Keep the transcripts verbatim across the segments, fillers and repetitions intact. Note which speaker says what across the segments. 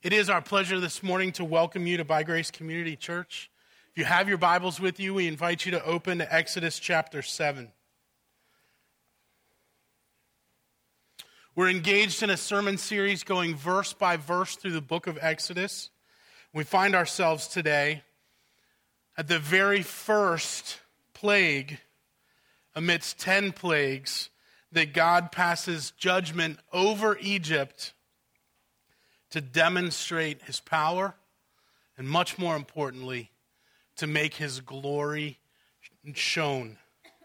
Speaker 1: It is our pleasure this morning to welcome you to By Grace Community Church. If you have your Bibles with you, we invite you to open to Exodus chapter seven. We're engaged in a sermon series going verse by verse through the book of Exodus. We find ourselves today at the very first plague amidst ten plagues that God passes judgment over Egypt to demonstrate his power, and much more importantly, to make his glory shown.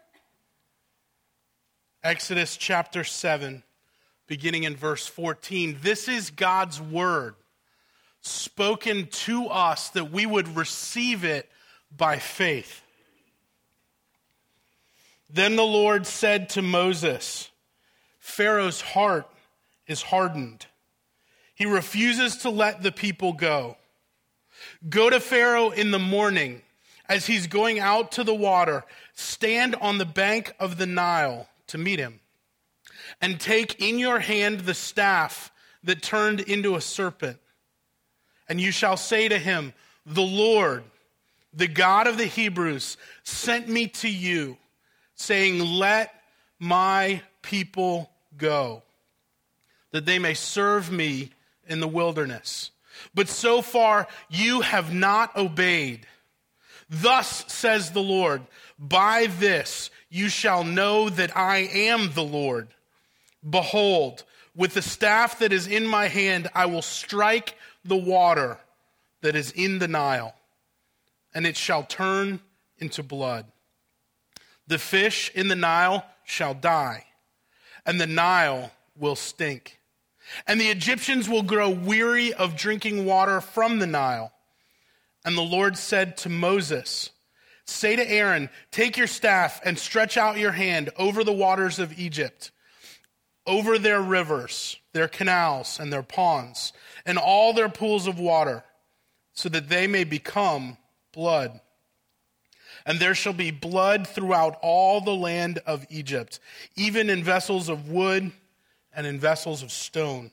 Speaker 1: Exodus chapter seven, beginning in verse fourteen. This is God's word, spoken to us that we would receive it by faith. Then the Lord said to Moses, Pharaoh's heart is hardened. He refuses to let the people go. Go to Pharaoh in the morning as he's going out to the water. Stand on the bank of the Nile to meet him. And take in your hand the staff that turned into a serpent. And you shall say to him, the Lord, the God of the Hebrews, sent me to you, saying, let my people go, that they may serve me in the wilderness. But so far you have not obeyed. Thus says the Lord, by this you shall know that I am the Lord. Behold, with the staff that is in my hand, I will strike the water that is in the Nile, and it shall turn into blood. The fish in the Nile shall die, and the Nile will stink. And the Egyptians will grow weary of drinking water from the Nile. And the Lord said to Moses, say to Aaron, take your staff and stretch out your hand over the waters of Egypt, over their rivers, their canals, and their ponds, and all their pools of water, so that they may become blood. And there shall be blood throughout all the land of Egypt, even in vessels of wood and in vessels of stone.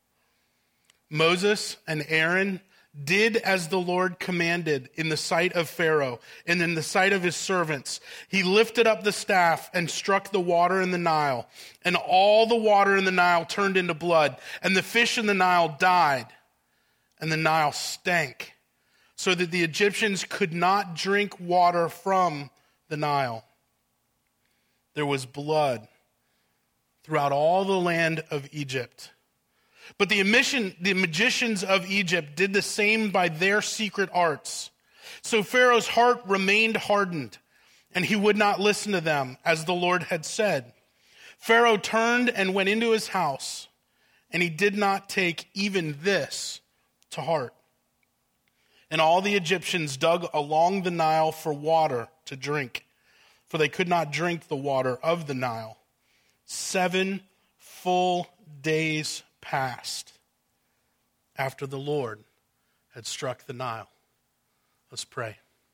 Speaker 1: Moses and Aaron did as the Lord commanded in the sight of Pharaoh and in the sight of his servants. He lifted up the staff and struck the water in the Nile, and all the water in the Nile turned into blood, and the fish in the Nile died, and the Nile stank, so that the Egyptians could not drink water from the Nile. There was blood throughout all the land of Egypt. But the, emission, the magicians of Egypt did the same by their secret arts. So Pharaoh's heart remained hardened, and he would not listen to them, as the Lord had said. Pharaoh turned and went into his house, and he did not take even this to heart. And all the Egyptians dug along the Nile for water to drink, for they could not drink the water of the Nile. Seven full days passed after the Lord had struck the Nile. Let's pray.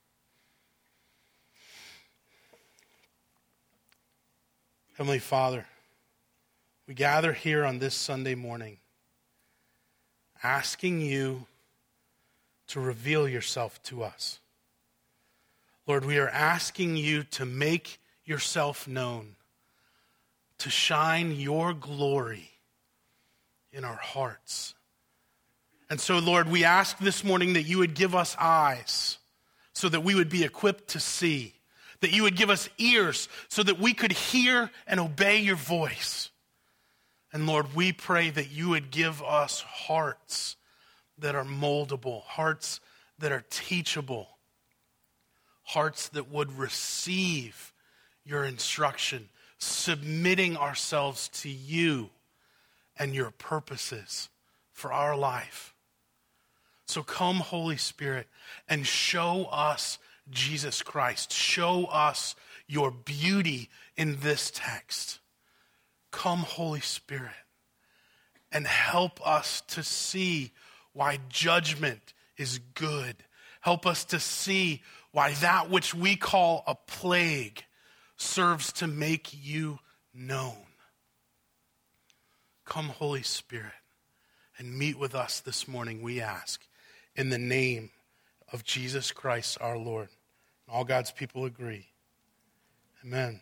Speaker 1: Heavenly Father, we gather here on this Sunday morning asking you to reveal yourself to us. Lord, we are asking you to make yourself known, to shine your glory in our hearts. And so, Lord, we ask this morning that you would give us eyes so that we would be equipped to see, that you would give us ears so that we could hear and obey your voice. And Lord, we pray that you would give us hearts that are moldable, hearts that are teachable, hearts that would receive your instruction, submitting ourselves to you and your purposes for our life. So come, Holy Spirit, and show us Jesus Christ. Show us your beauty in this text. Come, Holy Spirit, and help us to see why judgment is good. Help us to see why that which we call a plague serves to make you known. Come, Holy Spirit, and meet with us this morning, we ask, in the name of Jesus Christ our Lord. All God's people agree. Amen.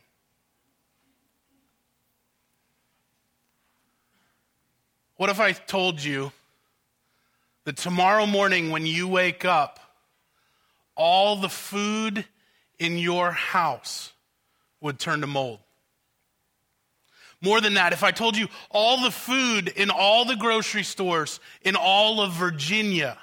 Speaker 1: What if I told you that tomorrow morning when you wake up, all the food in your house would turn to mold? More than that, if I told you all the food in all the grocery stores in all of Virginia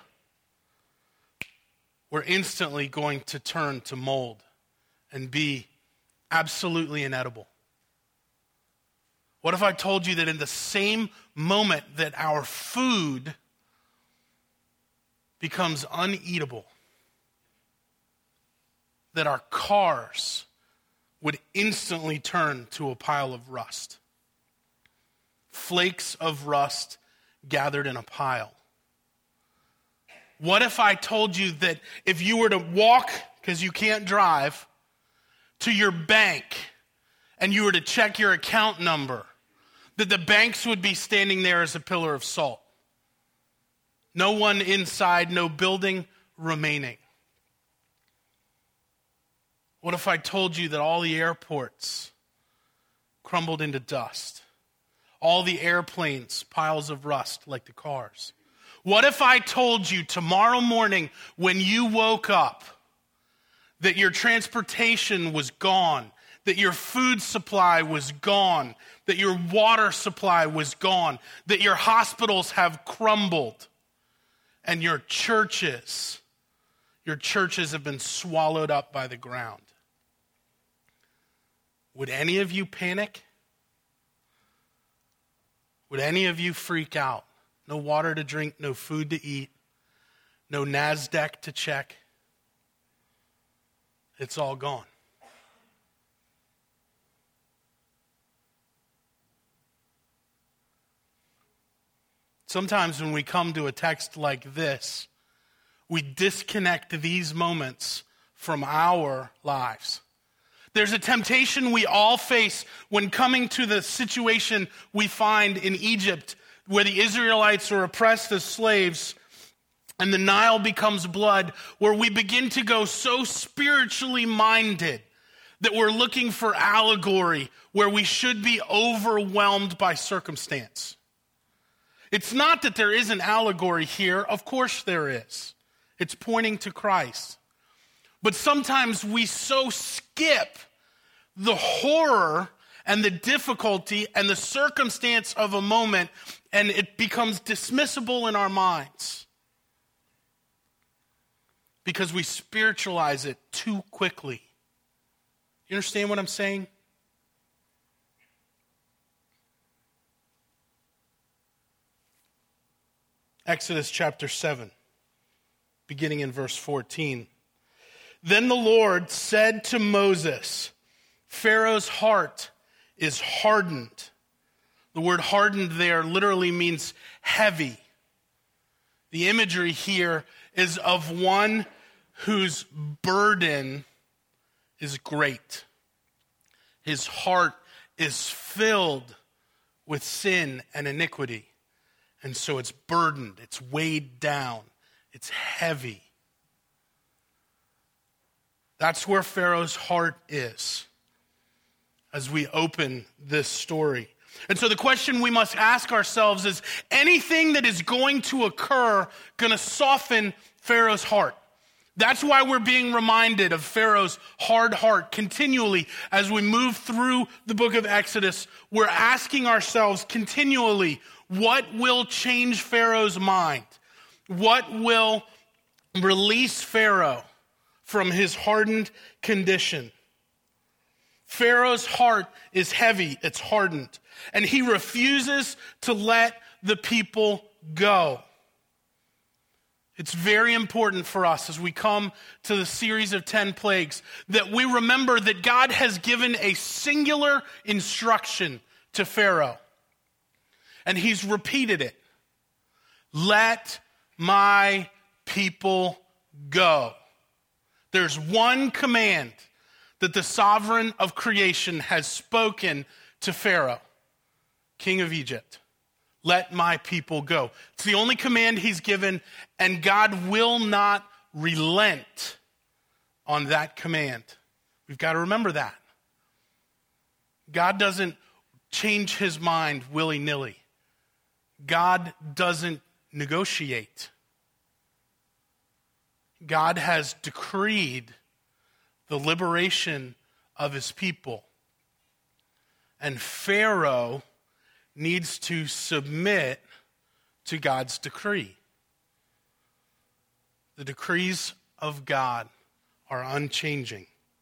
Speaker 1: were instantly going to turn to mold and be absolutely inedible? What if I told you that in the same moment that our food becomes uneatable, that our cars would instantly turn to a pile of rust? Flakes of rust gathered in a pile. What if I told you that if you were to walk, because you can't drive, to your bank and you were to check your account number, that the banks would be standing there as a pillar of salt? No one inside, no building remaining. What if I told you that all the airports crumbled into dust? All the airplanes, piles of rust like the cars? What if I told you tomorrow morning when you woke up that your transportation was gone, that your food supply was gone, that your water supply was gone, that your hospitals have crumbled, and your churches, your churches have been swallowed up by the ground? Would any of you panic? Would any of you freak out? No water to drink, no food to eat, no NASDAQ to check. It's all gone. Sometimes when we come to a text like this, we disconnect these moments from our lives. There's a temptation we all face when coming to the situation we find in Egypt, where the Israelites are oppressed as slaves and the Nile becomes blood, where we begin to go so spiritually minded that we're looking for allegory where we should be overwhelmed by circumstance. It's not that there isn't allegory here. Of course there is. It's pointing to Christ. But sometimes we so skip the horror and the difficulty and the circumstance of a moment, and it becomes dismissible in our minds because we spiritualize it too quickly. You understand what I'm saying? Exodus chapter seven, beginning in verse fourteen. Then the Lord said to Moses, Pharaoh's heart is hardened. The word hardened there literally means heavy. The imagery here is of one whose burden is great. His heart is filled with sin and iniquity. And so it's burdened, it's weighed down, it's heavy. That's where Pharaoh's heart is as we open this story. And so the question we must ask ourselves is, anything that is going to occur going to soften Pharaoh's heart? That's why we're being reminded of Pharaoh's hard heart continually as we move through the book of Exodus. We're asking ourselves continually, what will change Pharaoh's mind? What will release Pharaoh from his hardened condition? Pharaoh's heart is heavy, it's hardened, and he refuses to let the people go. It's very important for us as we come to the series of ten plagues that we remember that God has given a singular instruction to Pharaoh. And he's repeated it. Let my people go. There's one command that the sovereign of creation has spoken to Pharaoh, king of Egypt. Let my people go. It's the only command he's given, and God will not relent on that command. We've got to remember that. God doesn't change his mind willy-nilly. God doesn't negotiate. God has decreed the liberation of his people. And Pharaoh needs to submit to God's decree. The decrees of God are unchanging.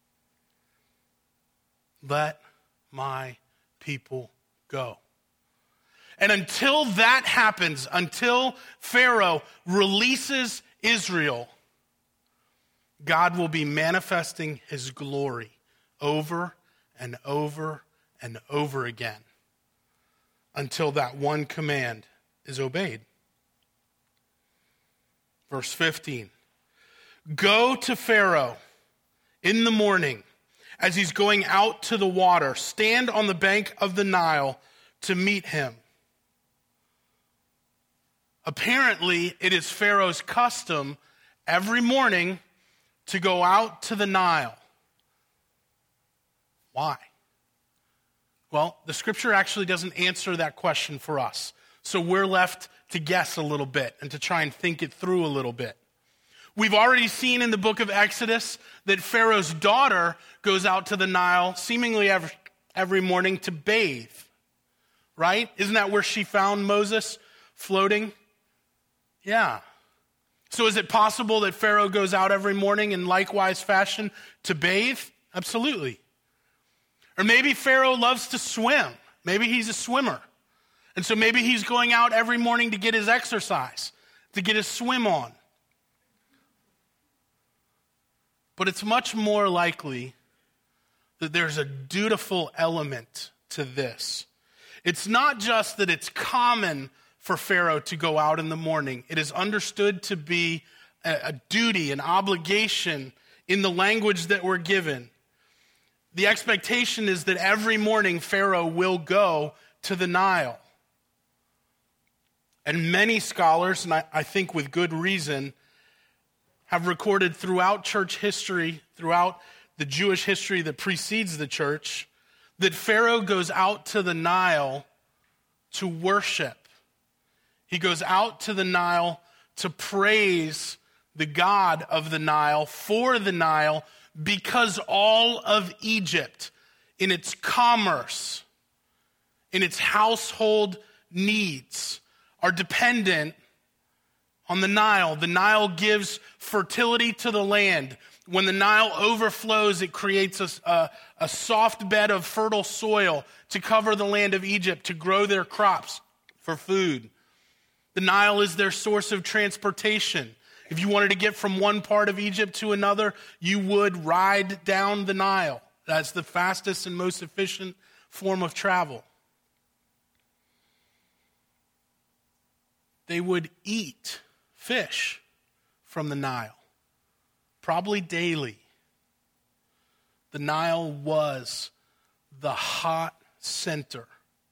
Speaker 1: Let my people go. And until that happens, until Pharaoh releases Israel, God will be manifesting his glory over and over and over again until that one command is obeyed. Verse fifteen. Go to Pharaoh in the morning as he's going out to the water. Stand on the bank of the Nile to meet him. Apparently, it is Pharaoh's custom every morning to go out to the Nile. Why? Well, the scripture actually doesn't answer that question for us. So we're left to guess a little bit and to try and think it through a little bit. We've already seen in the book of Exodus that Pharaoh's daughter goes out to the Nile seemingly every, every morning to bathe, right? Isn't that where she found Moses floating? Yeah. So is it possible that Pharaoh goes out every morning in likewise fashion to bathe? Absolutely. Or maybe Pharaoh loves to swim. Maybe he's a swimmer. And so maybe he's going out every morning to get his exercise, to get his swim on. But it's much more likely that there's a dutiful element to this. It's not just that it's common for Pharaoh to go out in the morning. It is understood to be a, a duty, an obligation in the language that we're given. The expectation is that every morning Pharaoh will go to the Nile. And many scholars, and I, I think with good reason, have recorded throughout church history, throughout the Jewish history that precedes the church, that Pharaoh goes out to the Nile to worship. He goes out to the Nile to praise the God of the Nile, for the Nile, because all of Egypt, in its commerce, in its household needs, are dependent on the Nile. The Nile gives fertility to the land. When the Nile overflows, it creates a, a, a soft bed of fertile soil to cover the land of Egypt, to grow their crops for food. The Nile is their source of transportation. If you wanted to get from one part of Egypt to another, you would ride down the Nile. That's the fastest and most efficient form of travel. They would eat fish from the Nile, probably daily. The Nile was the hot center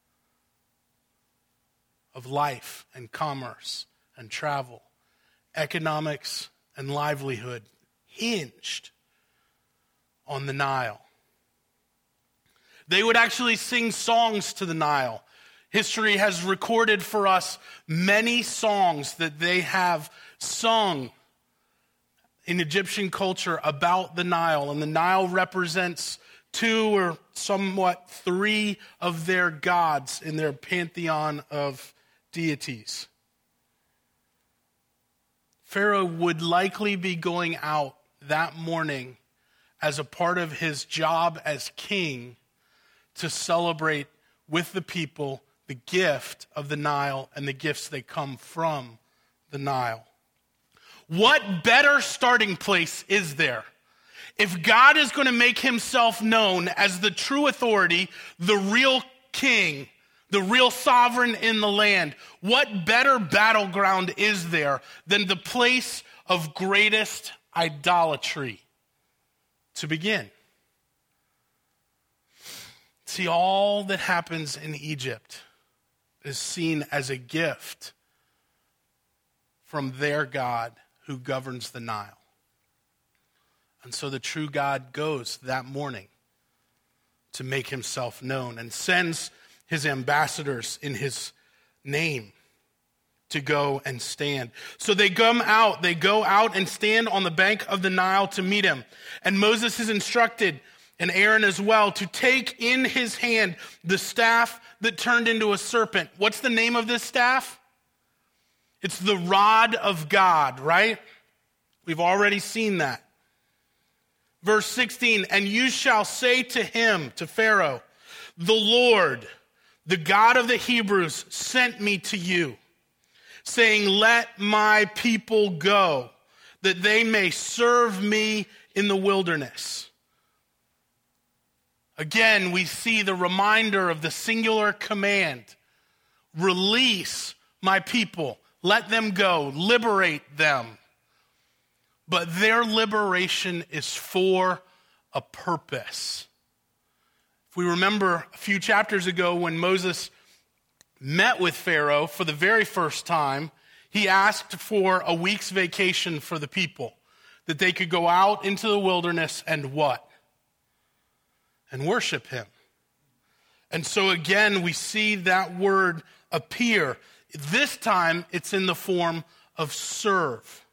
Speaker 1: of life and commerce and travel. Economics and livelihood hinged on the Nile. They would actually sing songs to the Nile. History has recorded for us many songs that they have sung in Egyptian culture about the Nile. And the Nile represents two or somewhat three of their gods in their pantheon of deities. Pharaoh would likely be going out that morning as a part of his job as king to celebrate with the people the gift of the Nile and the gifts that come from the Nile. What better starting place is there? If God is going to make himself known as the true authority, the real king, the real sovereign in the land, what better battleground is there than the place of greatest idolatry to begin? See, all that happens in Egypt, is seen as a gift from their God who governs the Nile. And so the true God goes that morning to make himself known and sends his ambassadors in his name to go and stand. So they come out, they go out and stand on the bank of the Nile to meet him. And Moses is instructed, and Aaron as well, to take in his hand the staff that turned into a serpent. What's the name of this staff? It's the rod of God, right? We've already seen that. Verse sixteen, and you shall say to him, to Pharaoh, the Lord, the God of the Hebrews, sent me to you, saying, let my people go, that they may serve me in the wilderness. Again, we see the reminder of the singular command. Release my people. Let them go. Liberate them. But their liberation is for a purpose. If we remember a few chapters ago when Moses met with Pharaoh for the very first time, he asked for a week's vacation for the people, that they could go out into the wilderness and what? And worship him. And so again, we see that word appear. This time, it's in the form of serve.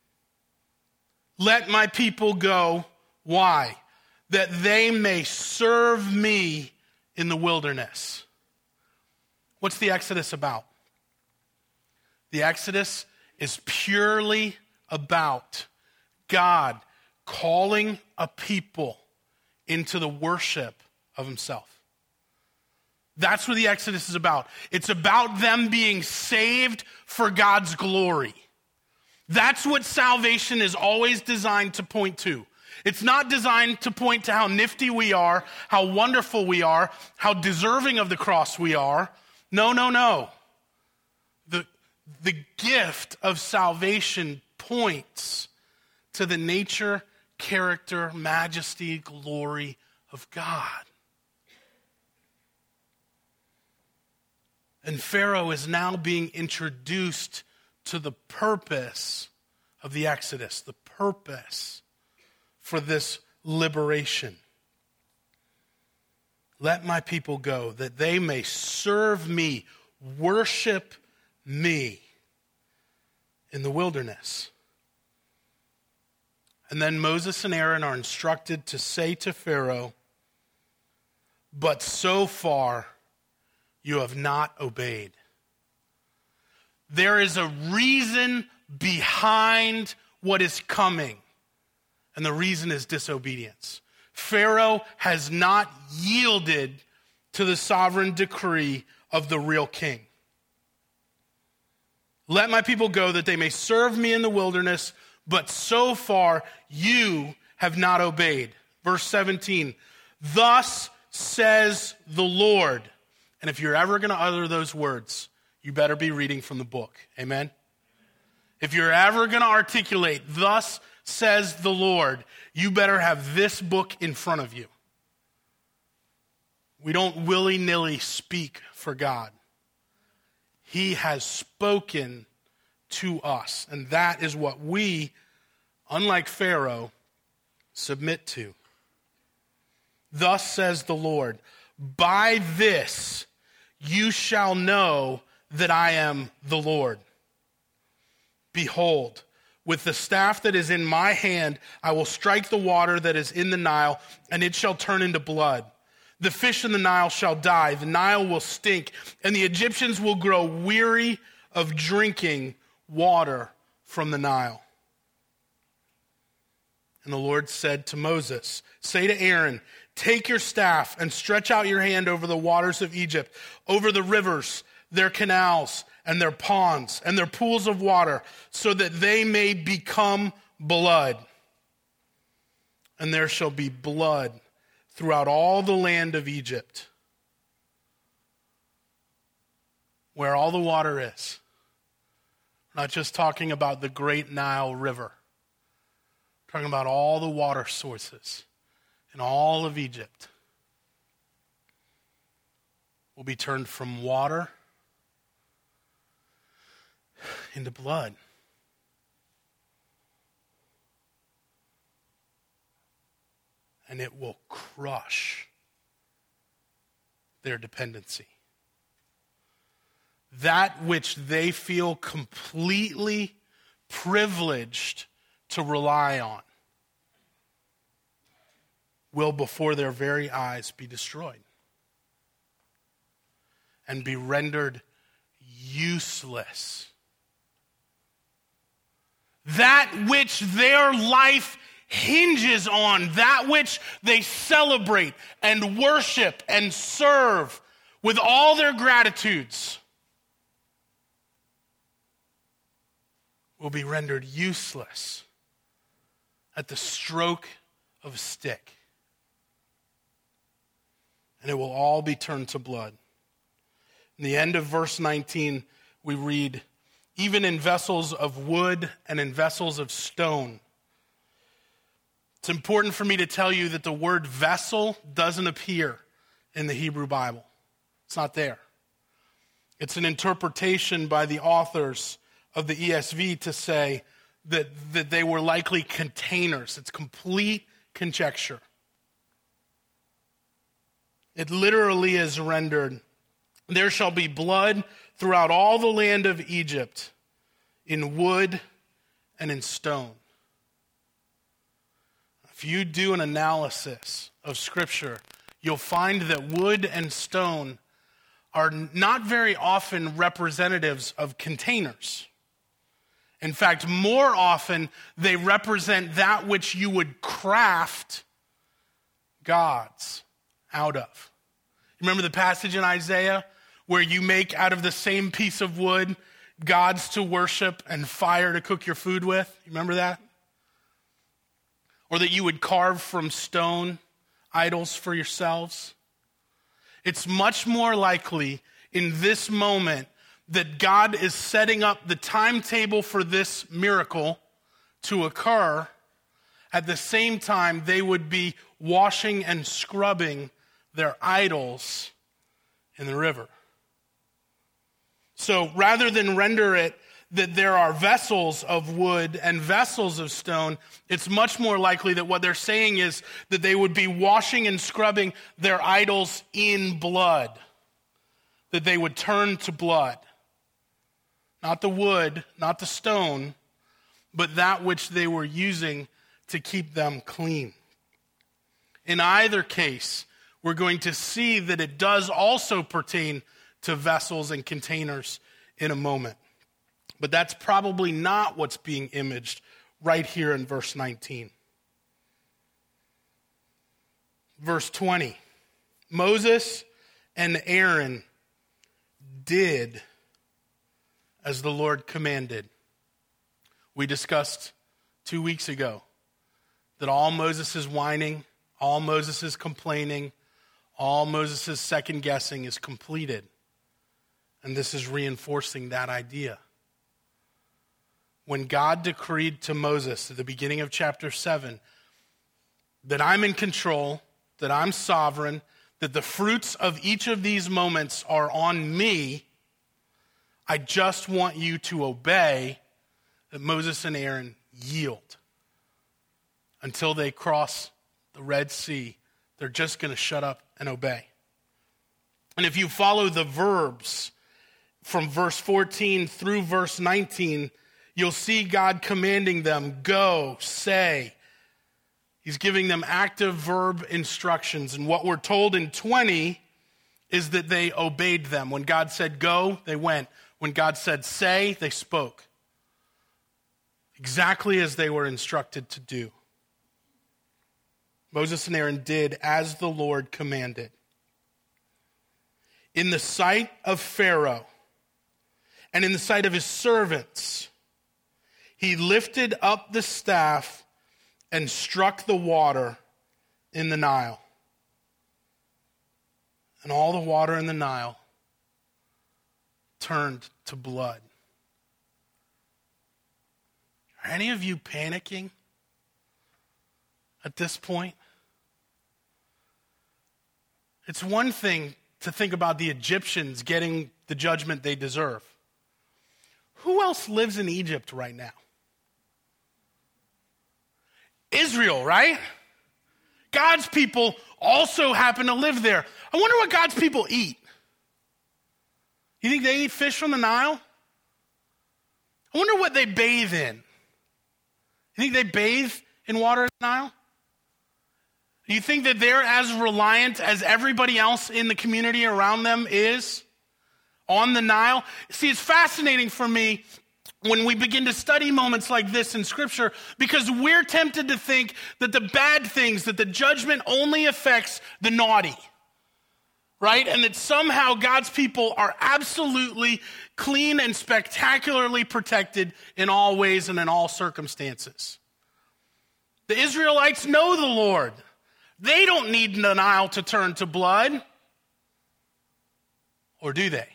Speaker 1: Let my people go. Why? That they may serve me in the wilderness. What's the Exodus about? The Exodus is purely about God calling a people into the worship of himself. That's what the Exodus is about. It's about them being saved for God's glory. That's what salvation is always designed to point to. It's not designed to point to how nifty we are, how wonderful we are, how deserving of the cross we are. No, no, no. The, the gift of salvation points to the nature, character, majesty, glory of God. And Pharaoh is now being introduced to the purpose of the Exodus, the purpose for this liberation. Let my people go, that they may serve me, worship me in the wilderness. And then Moses and Aaron are instructed to say to Pharaoh, but so far you have not obeyed. There is a reason behind what is coming, and the reason is disobedience. Pharaoh has not yielded to the sovereign decree of the real king. Let my people go that they may serve me in the wilderness, but so far you have not obeyed. Verse seventeen, thus says the Lord. And if you're ever going to utter those words, you better be reading from the book. Amen? If you're ever going to articulate, thus says the Lord, you better have this book in front of you. We don't willy-nilly speak for God. He has spoken to us, and that is what we, unlike Pharaoh, submit to. Thus says the Lord, by this you shall know that I am the Lord. Behold, with the staff that is in my hand, I will strike the water that is in the Nile, and it shall turn into blood. The fish in the Nile shall die, the Nile will stink, and the Egyptians will grow weary of drinking water from the Nile. And the Lord said to Moses, say to Aaron, take your staff and stretch out your hand over the waters of Egypt, over the rivers, their canals, and their ponds, and their pools of water, so that they may become blood. And there shall be blood throughout all the land of Egypt, where all the water is. We're not just talking about the great Nile River. We're talking about all the water sources in all of Egypt will be turned from water into blood. And it will crush their dependency. That which they feel completely privileged to rely on will before their very eyes be destroyed and be rendered useless. That which their life hinges on, that which they celebrate and worship and serve with all their gratitudes, will be rendered useless at the stroke of a stick. And it will all be turned to blood. In the end of verse nineteen, we read, even in vessels of wood and in vessels of stone. It's important for me to tell you that the word vessel doesn't appear in the Hebrew Bible. It's not there. It's an interpretation by the authors of the E S V to say that, that they were likely containers. It's complete conjecture. It literally is rendered, there shall be blood throughout all the land of Egypt, in wood and in stone. If you do an analysis of Scripture, you'll find that wood and stone are not very often representatives of containers. In fact, more often, they represent that which you would craft gods out of. Remember the passage in Isaiah where you make out of the same piece of wood gods to worship and fire to cook your food with? You remember that? Or that you would carve from stone idols for yourselves? It's much more likely in this moment that God is setting up the timetable for this miracle to occur. At the same time, they would be washing and scrubbing their idols in the river. So rather than render it that there are vessels of wood and vessels of stone, it's much more likely that what they're saying is that they would be washing and scrubbing their idols in blood, that they would turn to blood. Not the wood, not the stone, but that which they were using to keep them clean. In either case, we're going to see that it does also pertain to vessels and containers in a moment. But that's probably not what's being imaged right here in verse nineteen. Verse twenty, Moses and Aaron did as the Lord commanded. We discussed two weeks ago that all Moses' whining, all Moses' complaining, all Moses' second guessing is completed. And this is reinforcing that idea. When God decreed to Moses at the beginning of chapter seven that I'm in control, that I'm sovereign, that the fruits of each of these moments are on me, I just want you to obey, that Moses and Aaron yield until they cross the Red Sea. They're just going to shut up and obey. And if you follow the verbs from verse fourteen through verse nineteen, you'll see God commanding them, go, say. He's giving them active verb instructions. And what we're told in twenty is that they obeyed them. When God said go, they went. When God said say, they spoke. Exactly as they were instructed to do. Moses and Aaron did as the Lord commanded. In the sight of Pharaoh and in the sight of his servants, he lifted up the staff and struck the water in the Nile. And all the water in the Nile turned to blood. Are any of you panicking at this point? It's one thing to think about the Egyptians getting the judgment they deserve. Who else lives in Egypt right now? Israel, right? God's people also happen to live there. I wonder what God's people eat. You think they eat fish from the Nile? I wonder what they bathe in. You think they bathe in water in the Nile? Do you think that they're as reliant as everybody else in the community around them is on the Nile? See, it's fascinating for me when we begin to study moments like this in Scripture, because we're tempted to think that the bad things, that the judgment only affects the naughty, right? And that somehow God's people are absolutely clean and spectacularly protected in all ways and in all circumstances. The Israelites know the Lord. They don't need the Nile to turn to blood. Or do they?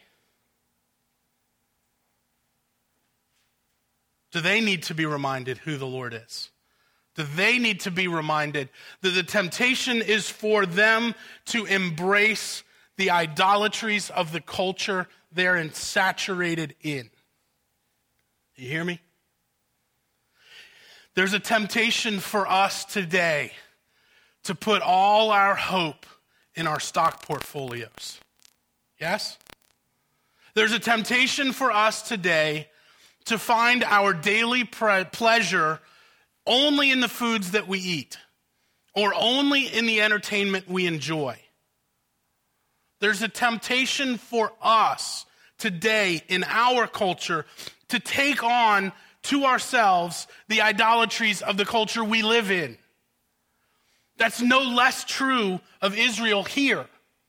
Speaker 1: Do they need to be reminded who the Lord is? Do they need to be reminded that the temptation is for them to embrace the idolatries of the culture they're saturated in? You hear me? There's a temptation for us today to put all our hope in our stock portfolios. Yes? There's a temptation for us today to find our daily pre- pleasure only in the foods that we eat or only in the entertainment we enjoy. There's a temptation for us today in our culture to take on to ourselves the idolatries of the culture we live in. That's no less true of Israel here.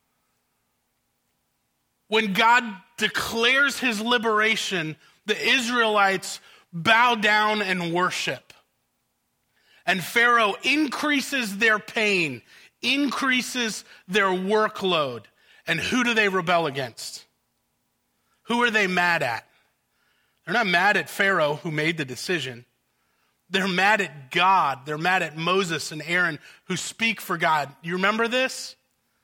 Speaker 1: When God declares his liberation, the Israelites bow down and worship. And Pharaoh increases their pain, increases their workload. And who do they rebel against? Who are they mad at? They're not mad at Pharaoh who made the decision. They're mad at God. They're mad at Moses and Aaron who speak for God. You remember this?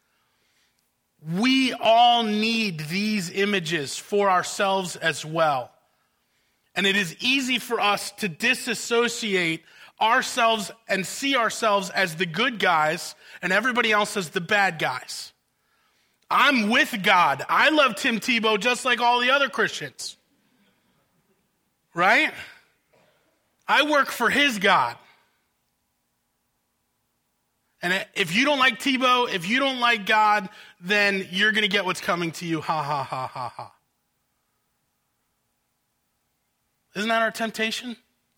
Speaker 1: We all need these images for ourselves as well. And it is easy for us to disassociate ourselves and see ourselves as the good guys and everybody else as the bad guys. I'm with God. I love Tim Tebow just like all the other Christians. Right? I work for his God. And if you don't like Tebow, if you don't like God, then you're going to get what's coming to you. Ha, ha, ha, ha, ha. Isn't that our temptation?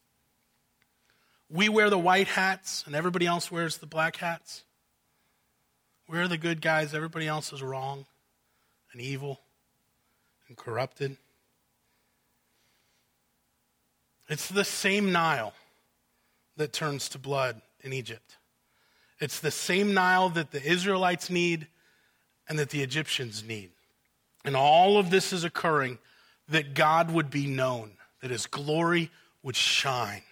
Speaker 1: We wear the white hats and everybody else wears the black hats. We're the good guys. Everybody else is wrong and evil and corrupted. It's the same Nile that turns to blood in Egypt. It's the same Nile that the Israelites need and that the Egyptians need. And all of this is occurring that God would be known, that his glory would shine.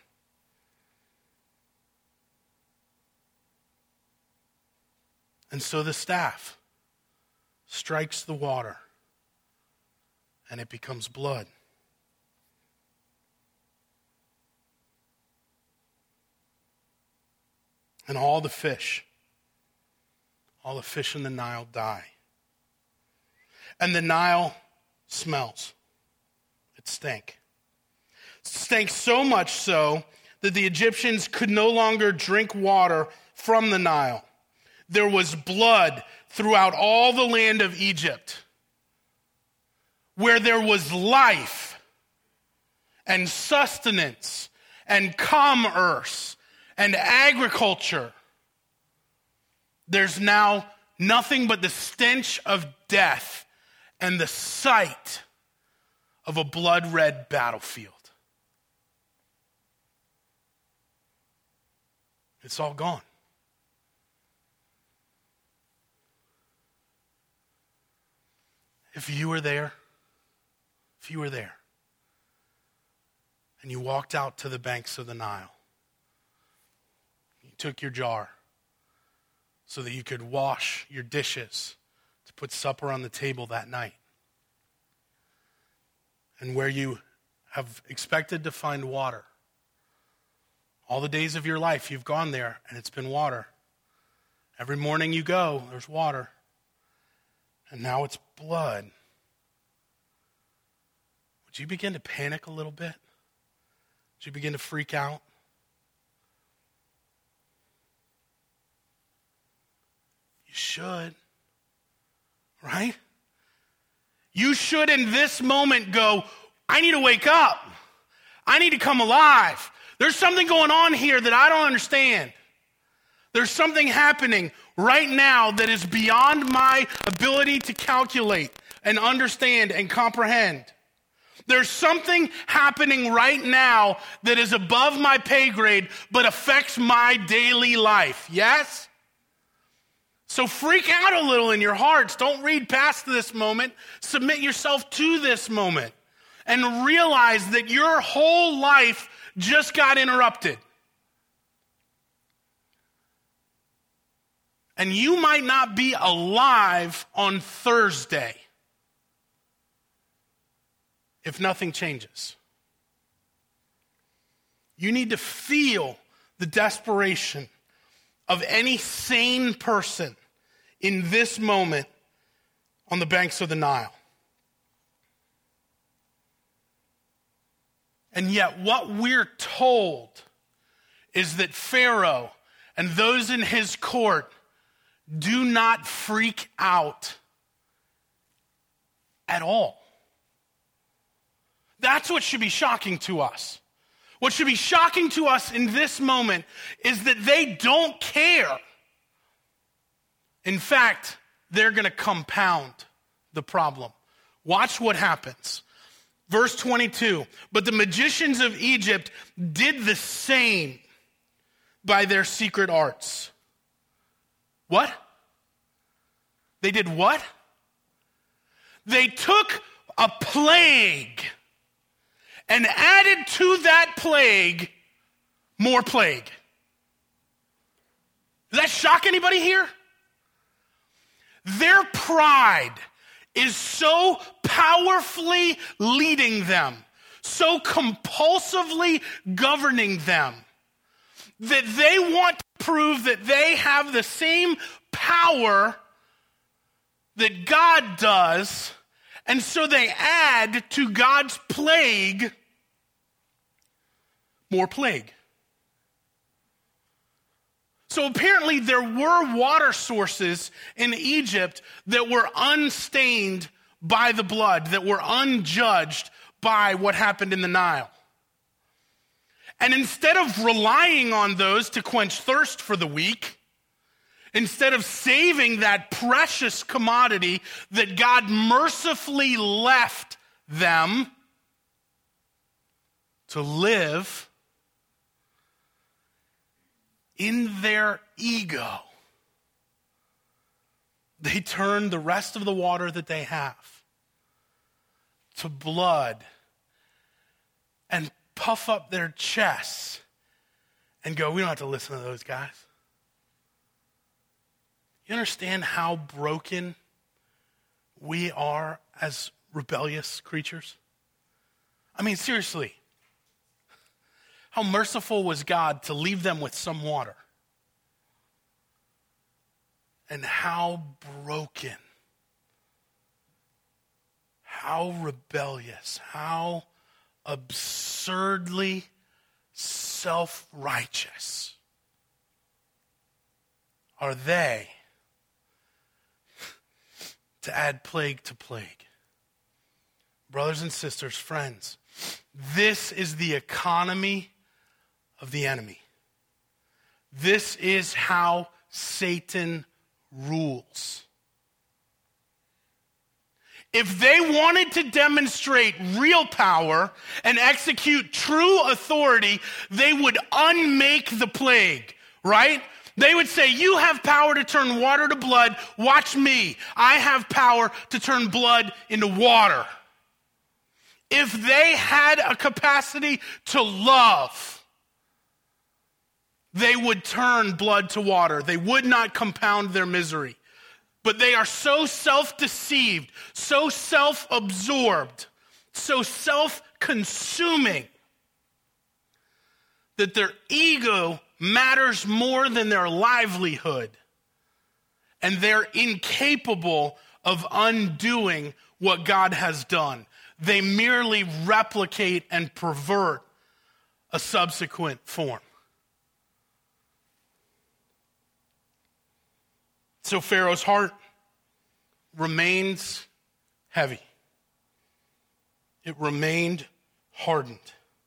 Speaker 1: And so the staff strikes the water and it becomes blood. And all the fish, all the fish in the Nile die. And the Nile smells. It stank. It stank so much so that the Egyptians could no longer drink water from the Nile. There was blood throughout all the land of Egypt. Where there was life and sustenance and commerce and agriculture, there's now nothing but the stench of death and the sight of a blood-red battlefield. It's all gone. If you were there, if you were there, and you walked out to the banks of the Nile, you took your jar so that you could wash your dishes to put supper on the table that night, and where you have expected to find water. All the days of your life, you've gone there, and it's been water. Every morning you go, there's water. And now it's blood. Would you begin to panic a little bit? Would you begin to freak out? You should, right? You should in this moment go, I need to wake up. I need to come alive. There's something going on here that I don't understand. There's something happening right now that is beyond my ability to calculate and understand and comprehend. There's something happening right now that is above my pay grade but affects my daily life. Yes? So freak out a little in your hearts. Don't read past this moment. Submit yourself to this moment and realize that your whole life just got interrupted. And you might not be alive on Thursday if nothing changes. You need to feel the desperation of any sane person in this moment on the banks of the Nile. And yet what we're told is that Pharaoh and those in his court do not freak out at all. That's what should be shocking to us. What should be shocking to us in this moment is that they don't care. In fact, they're going to compound the problem. Watch what happens. Verse twenty-two, but the magicians of Egypt did the same by their secret arts. What? They did what? They took a plague and added to that plague more plague. Does that shock anybody here? Their pride is so powerfully leading them, so compulsively governing them, that they want to prove that they have the same power that God does, and so they add to God's plague more plague. So apparently there were water sources in Egypt that were unstained by the blood, that were unjudged by what happened in the Nile. And instead of relying on those to quench thirst for the weak, instead of saving that precious commodity that God mercifully left them to live, in their ego, they turn the rest of the water that they have to blood and puff up their chests and go, we don't have to listen to those guys. You understand how broken we are as rebellious creatures? I mean, seriously. How merciful was God to leave them with some water? And how broken, how rebellious, how absurdly self-righteous are they to add plague to plague? Brothers and sisters, friends, this is the economy of the enemy. This is how Satan rules. If they wanted to demonstrate real power and execute true authority, they would unmake the plague, right? They would say, you have power to turn water to blood. Watch me. I have power to turn blood into water. If they had a capacity to love, they would turn blood to water. They would not compound their misery. But they are so self-deceived, so self-absorbed, so self consuming that their ego matters more than their livelihood, and they're incapable of undoing what God has done. They merely replicate and pervert a subsequent form. So Pharaoh's heart remains heavy. It remained hardened.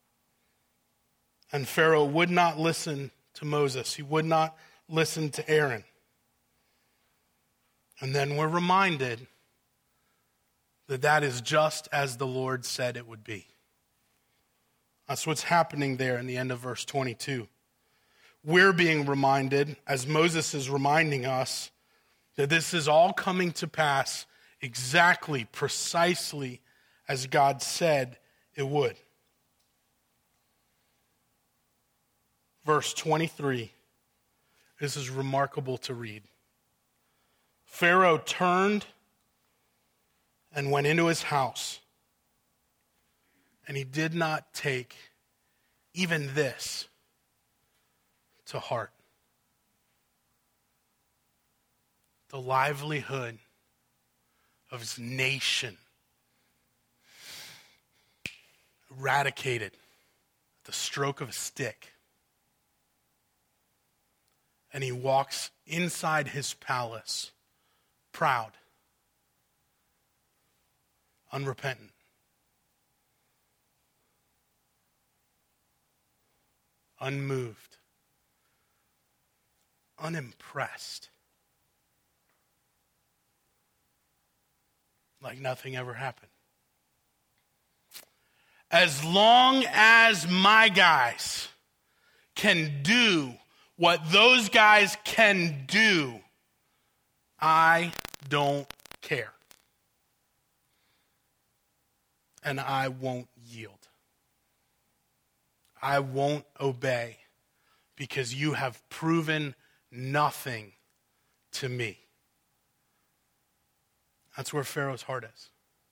Speaker 1: And Pharaoh would not listen to Moses. He would not listen to Aaron. And then we're reminded that that is just as the Lord said it would be. That's what's happening there in the end of verse twenty-two. We're being reminded, as Moses is reminding us, that this is all coming to pass exactly, precisely as God said it would. Verse twenty-three, this is remarkable to read. Pharaoh turned and went into his house, and he did not take even this to heart. The livelihood of his nation eradicated at the stroke of a stick. And he walks inside his palace, proud, unrepentant. Unmoved, unimpressed, like nothing ever happened. As long as my guys can do what those guys can do, I don't care. And I won't yield. I won't obey because you have proven nothing to me. That's where Pharaoh's heart is.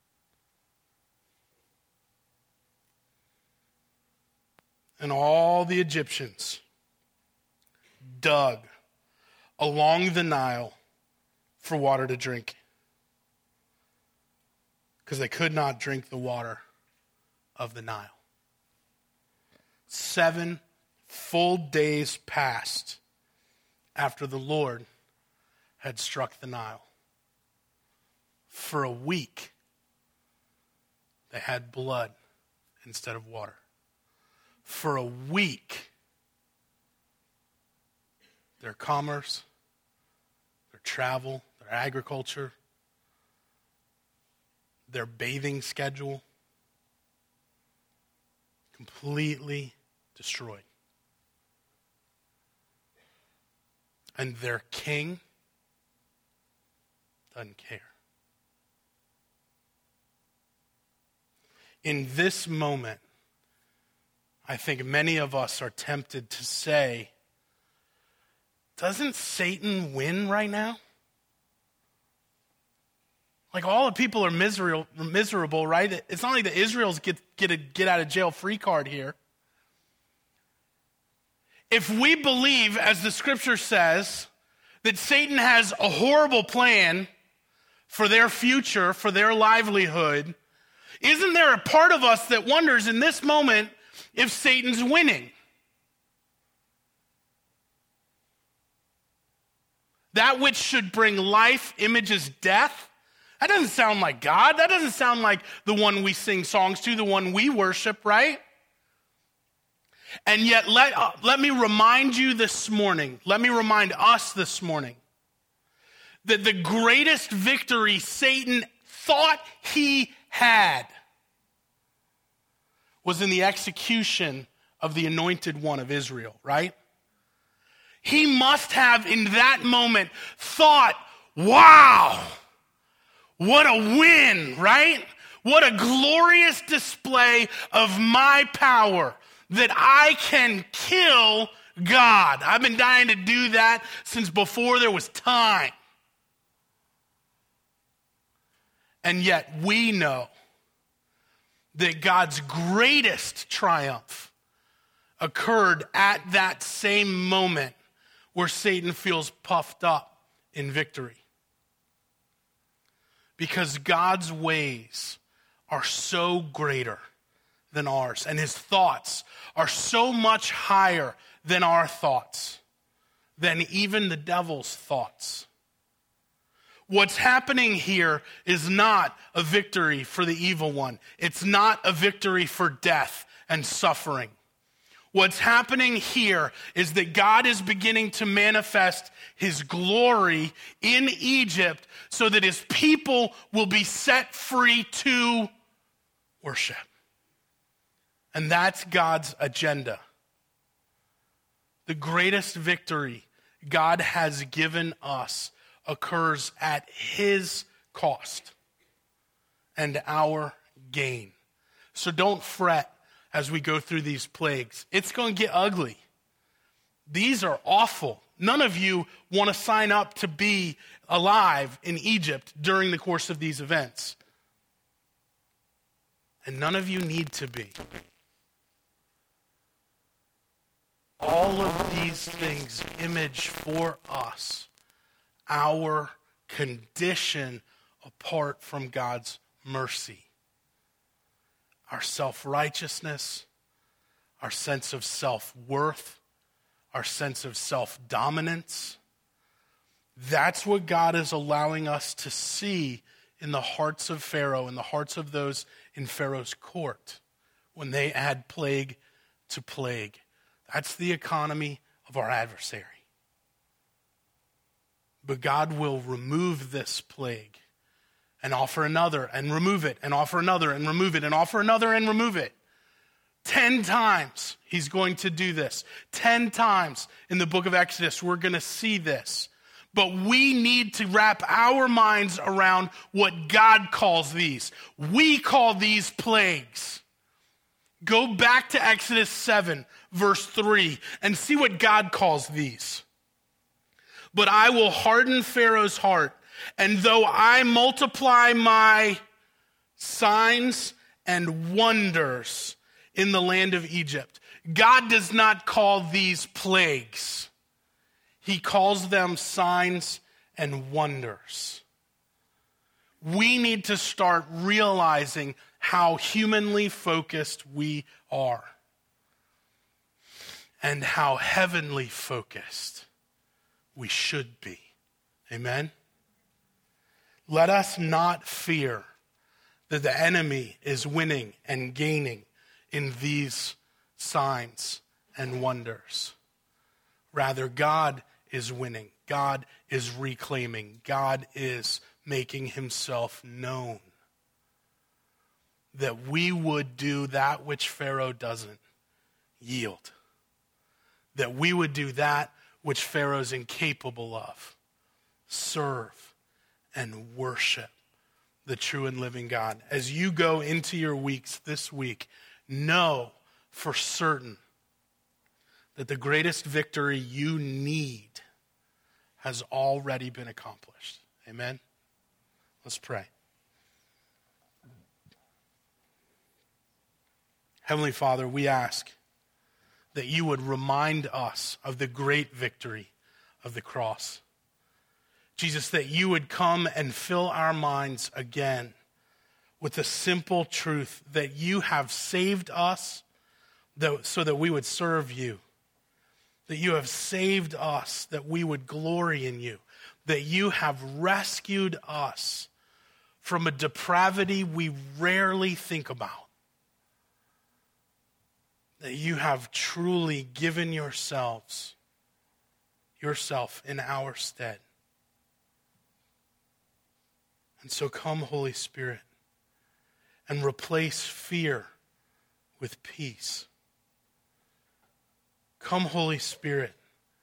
Speaker 1: And all the Egyptians dug along the Nile for water to drink because they could not drink the water of the Nile. Seven full days passed after the Lord had struck the Nile. For a week, they had blood instead of water. For a week, their commerce, their travel, their agriculture, their bathing schedule, completely destroyed. And their king doesn't care. In this moment, I think many of us are tempted to say, doesn't Satan win right now? Like all the people are miserable, miserable, right? It's not like the Israelites get, get a get out of jail free card here. If we believe, as the scripture says, that Satan has a horrible plan for their future, for their livelihood, isn't there a part of us that wonders in this moment if Satan's winning? That which should bring life images death? That doesn't sound like God. That doesn't sound like the one we sing songs to, the one we worship, right? And yet, let, uh, let me remind you this morning, let me remind us this morning, that the greatest victory Satan thought he had was in the execution of the anointed one of Israel, right? He must have in that moment thought, wow, what a win, right? What a glorious display of my power that I can kill God. I've been dying to do that since before there was time. And yet we know that God's greatest triumph occurred at that same moment where Satan feels puffed up in victory. Because God's ways are so greater than ours, and his thoughts are so much higher than our thoughts, than even the devil's thoughts. What's happening here is not a victory for the evil one. It's not a victory for death and suffering. What's happening here is that God is beginning to manifest his glory in Egypt so that his people will be set free to worship. And that's God's agenda. The greatest victory God has given us occurs at his cost and our gain. So don't fret as we go through these plagues. It's going to get ugly. These are awful. None of you want to sign up to be alive in Egypt during the course of these events. And none of you need to be. All of these things image for us our condition apart from God's mercy. Our self-righteousness, our sense of self-worth, our sense of self-dominance. That's what God is allowing us to see in the hearts of Pharaoh, in the hearts of those in Pharaoh's court, when they add plague to plague. That's the economy of our adversary. But God will remove this plague and offer another and remove it and offer another and remove it and offer another and remove it. Ten times he's going to do this. Ten times in the book of Exodus we're going to see this. But we need to wrap our minds around what God calls these. We call these plagues. Go back to Exodus seven, verse three, and see what God calls these. But I will harden Pharaoh's heart, and though I multiply my signs and wonders in the land of Egypt. God does not call these plagues. He calls them signs and wonders. We need to start realizing how humanly focused we are and how heavenly focused we should be. Amen? Let us not fear that the enemy is winning and gaining in these signs and wonders. Rather, God is winning. God is reclaiming. God is making himself known. That we would do that which Pharaoh doesn't, yield. That we would do that which Pharaoh's incapable of, serve and worship the true and living God. As you go into your weeks this week, know for certain that the greatest victory you need has already been accomplished. Amen? Let's pray. Heavenly Father, we ask that you would remind us of the great victory of the cross. Jesus, that you would come and fill our minds again with the simple truth that you have saved us so that we would serve you. That you have saved us, that we would glory in you. That you have rescued us from a depravity we rarely think about. That you have truly given yourselves, yourself in our stead. And so come, Holy Spirit, and replace fear with peace. Come, Holy Spirit,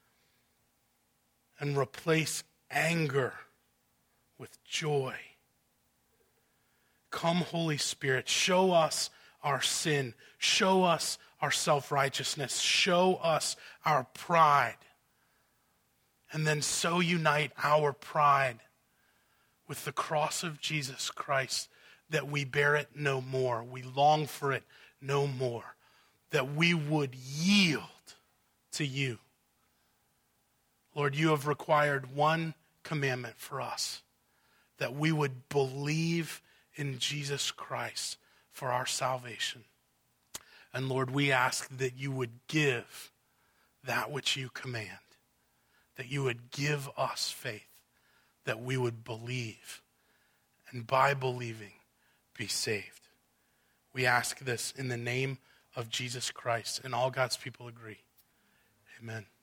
Speaker 1: and replace anger with joy. Come, Holy Spirit, show us our sin. Show us our self-righteousness. Show us our pride. And then so unite our pride with the cross of Jesus Christ that we bear it no more. We long for it no more. That we would yield to you. Lord, you have required one commandment for us, that we would believe in Jesus Christ for our salvation. And Lord, we ask that you would give that which you command, that you would give us faith, that we would believe, and by believing, be saved. We ask this in the name of Jesus Christ, and all God's people agree. Amen.